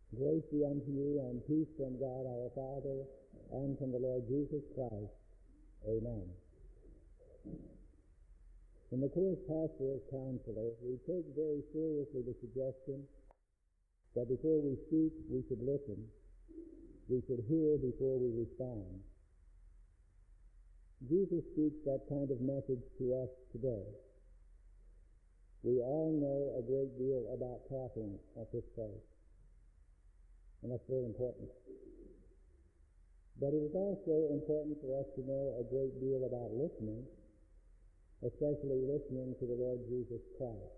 Grace be unto you and peace from God our Father and from the Lord Jesus Christ. Amen. In the course Pastoral Counselor, we take very seriously the suggestion that before we speak, we should listen. We should hear before we respond. Jesus speaks that kind of message to us today. We all know a great deal about talking at this place, and that's very important. But it is also important for us to know a great deal about listening, especially listening to the Lord Jesus Christ.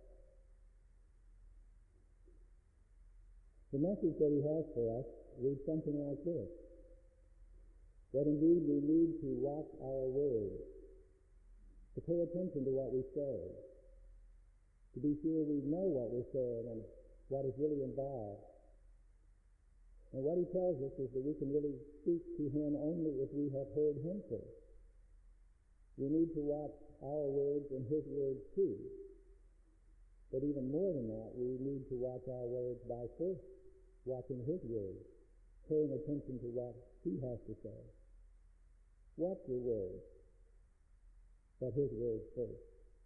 The message that he has for us reads something like this: that indeed we need to watch our words, to pay attention to what we say, to be sure we know what we're saying and what is really involved. And what he tells us is that we can really speak to him only if we have heard him first. We need to watch our words and his words too. But even more than that, we need to watch our words by first watching his words, paying attention to what he has to say. Watch your words, but his words first.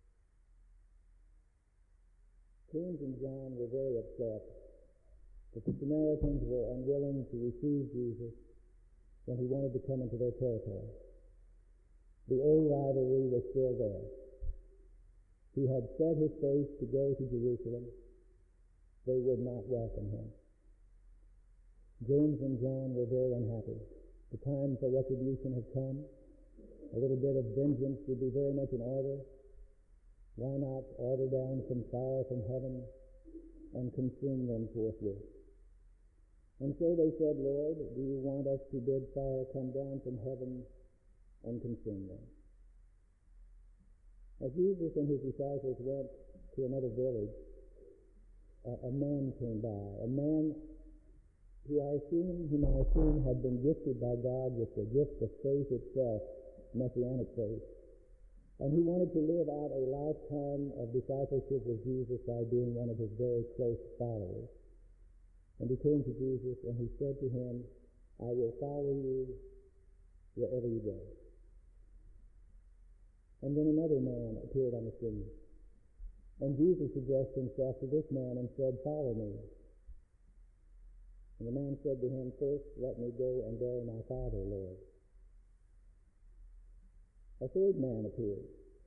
James and John were very upset that the Samaritans were unwilling to receive Jesus when he wanted to come into their territory. The old rivalry was still there. He had set his face to go to Jerusalem. They would not welcome him. James and John were very unhappy. The time for retribution had come. A little bit of vengeance would be very much in order. Why not order down some fire from heaven and consume them forthwith? And so they said, Lord, do you want us to bid fire come down from heaven and consume them? As Jesus and his disciples went to another village, a man came by, a man whom I assume had been gifted by God with the gift of faith itself, messianic faith. And he wanted to live out a lifetime of discipleship with Jesus by being one of his very close followers. And he came to Jesus and he said to him, I will follow you wherever you go. And then another man appeared on the scene. And Jesus addressed himself to this man and said, follow me. And the man said to him, first let me go and bury my father, Lord. A third man appeared.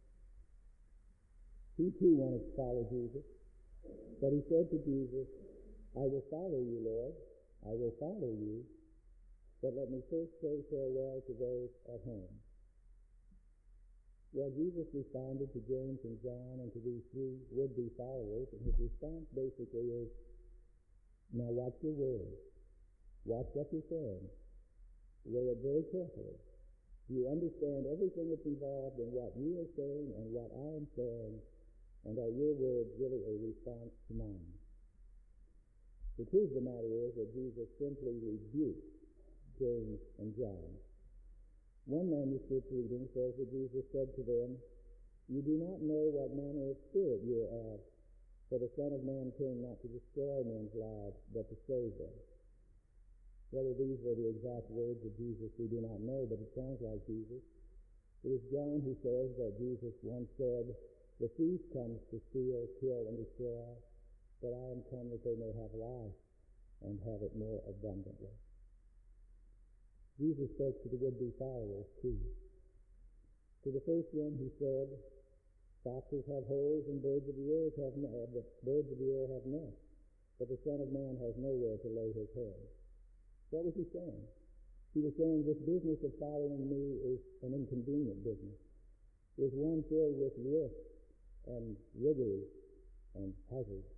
He too wanted to follow Jesus. But he said to Jesus, I will follow you, Lord. I will follow you. But let me first say farewell to those at home. Well, Jesus responded to James and John and to these three would-be followers, and his response basically is, now watch your words. Watch what you're saying. Weigh it very carefully. Do you understand everything that's involved in what you are saying and what I am saying? And are your words really a response to mine? The truth of the matter is that Jesus simply rebuked James and John. One manuscript reading says that Jesus said to them, you do not know what manner of spirit you are of, for the Son of Man came not to destroy men's lives, but to save them. Whether these were the exact words of Jesus, we do not know, but it sounds like Jesus. It is John who says that Jesus once said, the thief comes to steal, kill, and destroy, but I am come that they may have life and have it more abundantly. Jesus spoke to the would-be followers too. To the first one he said, foxes have holes and birds of the air have nests, but the Son of Man has nowhere to lay his head. What was he saying? He was saying this business of following me is an inconvenient business. It is one filled with risks and rigors and hazards.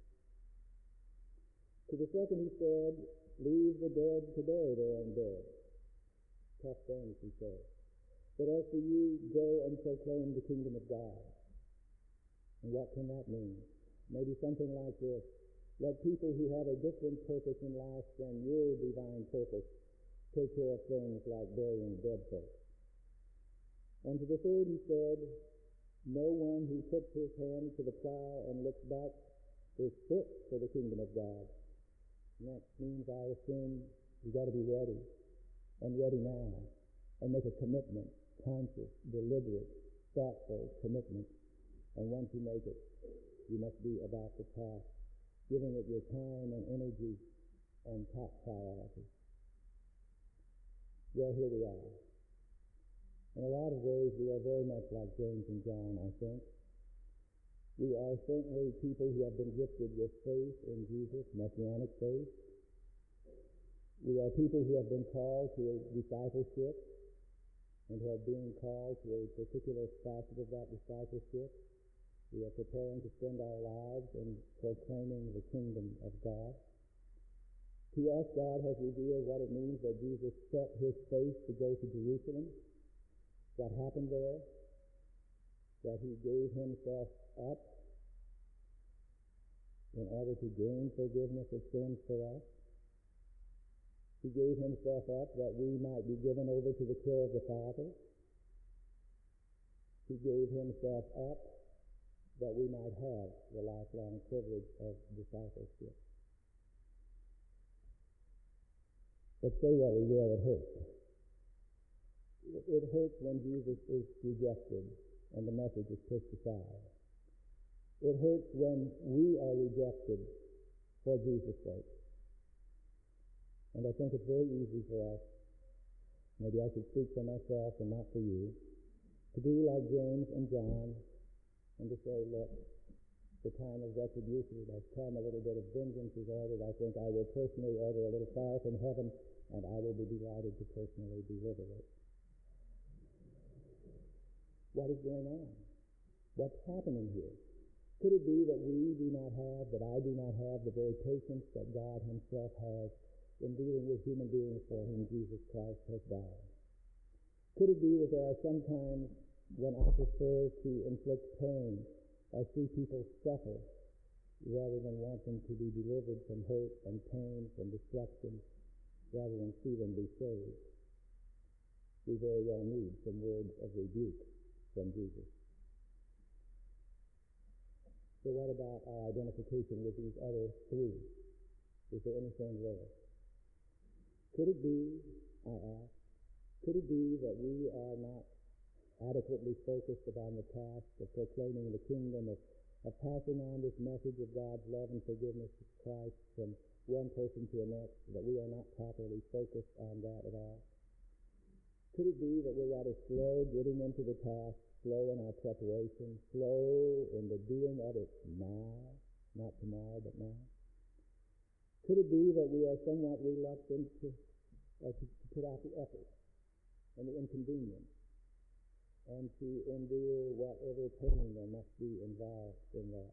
To the second he said, leave the dead to bury their own dead. Tough things, he said. But as for you, go and proclaim the kingdom of God. And what can that mean? Maybe something like this. Let people who have a different purpose in life than your divine purpose take care of things like burying dead folks. And to the third he said, no one who puts his hand to the plow and looks back is fit for the kingdom of God. And that means, I assume, you got to be ready, and ready now, and make a commitment, conscious, deliberate, thoughtful commitment. And once you make it, you must be about the task, giving it your time and energy and top priority. Well, here we are. In a lot of ways, we are very much like James and John, I think. We are certainly people who have been gifted with faith in Jesus, messianic faith. We are people who have been called to a discipleship and who are being called to a particular facet of that discipleship. We are preparing to spend our lives in proclaiming the kingdom of God. To us, God has revealed what it means that Jesus set his face to go to Jerusalem. What happened there? That he gave himself up in order to gain forgiveness of sins for us. He gave himself up that we might be given over to the care of the Father. He gave himself up that we might have the lifelong privilege of discipleship. But say what we will, it hurts. It hurts when Jesus is rejected and the message is pushed aside. It hurts when we are rejected for Jesus' sake. And I think it's very easy for us, maybe I should speak for myself and not for you, to be like James and John and to say, look, the time of retribution has come, a little bit of vengeance is ordered. I think I will personally order a little fire from heaven, and I will be delighted to personally deliver it. What is going on? What's happening here? Could it be that we do not have, that I do not have, the very patience that God himself has in dealing with human beings for whom Jesus Christ has died? Could it be that there are some times when I prefer to inflict pain or see people suffer rather than want them to be delivered from hurt and pain, from destruction, rather than see them be saved? We very well need some words of rebuke from Jesus. So what about our identification with these other three? Is there anything there? Could it be, I ask, could it be that we are not adequately focused upon the task of proclaiming the kingdom, of passing on this message of God's love and forgiveness of Christ from one person to the next, that we are not properly focused on that at all? Could it be that we're rather slow getting into the task, slow in our preparation, slow in the doing of it now, not tomorrow, but now? Could it be that we are somewhat reluctant to put out the effort and the inconvenience and to endure whatever pain there must be involved in that?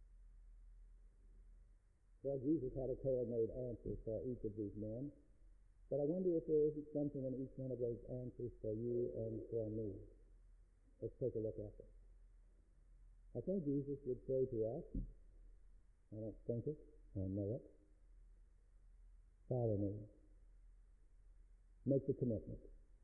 Well, Jesus had a tailor-made answer for each of these men, but I wonder if there isn't something in each one of those answers for you and for me. Let's take a look at it. I think Jesus would say to us, I don't think it, I know it, follow me. Make the commitment.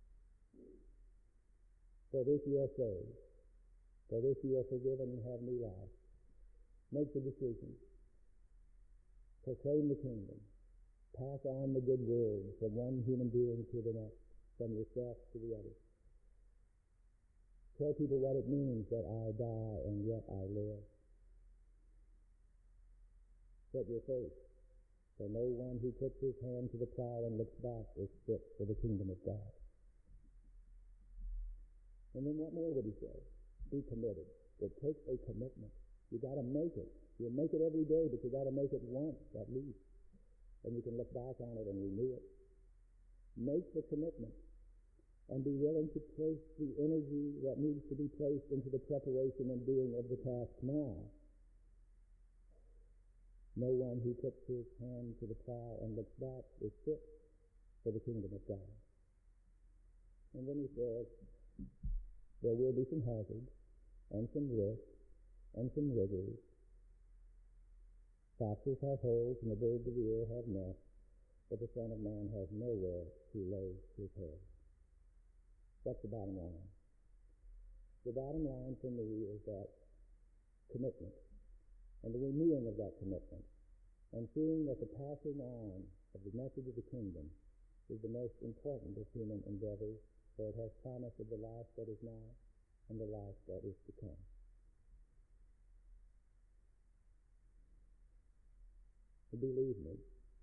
For this you are saved. For this you are forgiven and have new life. Make the decision. Proclaim the kingdom. Pass on the good word from one human being to the next, from yourself to the other. Tell people what it means that I die and yet I live. Set your face, for no one who puts his hand to the plow and looks back is fit for the kingdom of God. And then what more would he say? Be committed. It takes a commitment. You got to make it. You'll make it every day, but you got to make it once at least. And you can look back on it and renew it. Make the commitment and be willing to place the energy that needs to be placed into the preparation and doing of the task now. No one who puts his hand to the plow and looks back is fit for the kingdom of God. And then he says, there will be some hazards and some risks and some rigors. Foxes have holes and the birds of the air have nests, but the Son of Man has nowhere to lay his head. What's the bottom line? The bottom line for me is that commitment and the renewing of that commitment and seeing that the passing on of the message of the kingdom is the most important of human endeavors, for it has promise of the life that is now and the life that is to come. Believe me.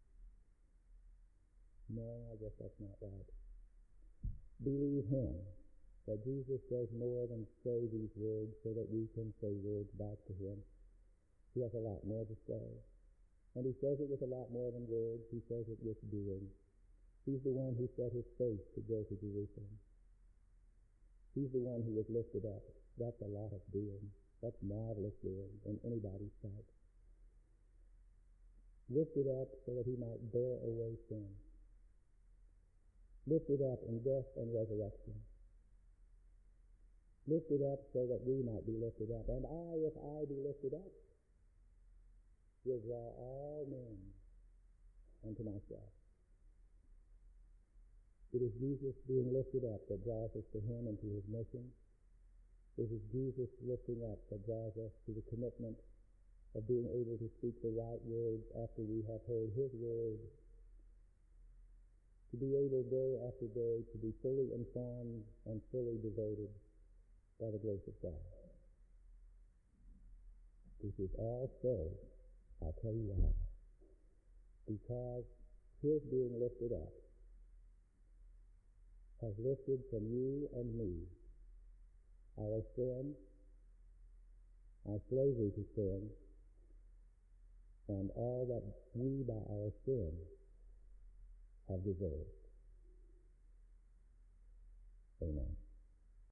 No, I guess that's not right. Believe him, that Jesus does more than say these words so that we can say words back to him. He has a lot more to say. And he says it with a lot more than words. He says it with doing. He's the one who set his face to go to Jerusalem. He's the one who was lifted up. That's a lot of doing. That's marvelous doing in anybody's sight. Lifted up so that he might bear away sin. Lifted up in death and resurrection. Lifted up so that we might be lifted up. And if I be lifted up, will draw all men unto myself. It is Jesus being lifted up that draws us to him and to his mission. It is Jesus lifting up that draws us to the commitment of being able to speak the right words after we have heard his word, to be able day after day to be fully informed and fully devoted by the grace of God. This is all so, I'll tell you why. Because his being lifted up has lifted from you and me our sin, our slavery to sin, and all that we by our sin have deserved. Amen.